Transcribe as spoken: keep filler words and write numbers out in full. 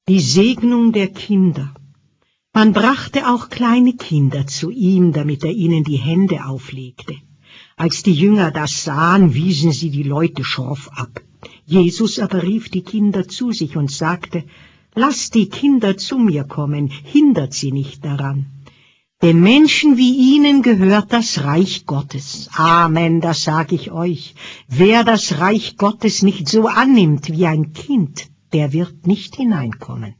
die Segnung der Kinder. Man brachte auch kleine Kinder zu ihm, damit er ihnen die Hände auflegte. Als die Jünger das sahen, wiesen sie die Leute schroff ab. Jesus aber rief die Kinder zu sich und sagte, »Lasst die Kinder zu mir kommen, hindert sie nicht daran. Den Menschen wie ihnen gehört das Reich Gottes. Amen, das sage ich euch. Wer das Reich Gottes nicht so annimmt wie ein Kind, der wird nicht hineinkommen.«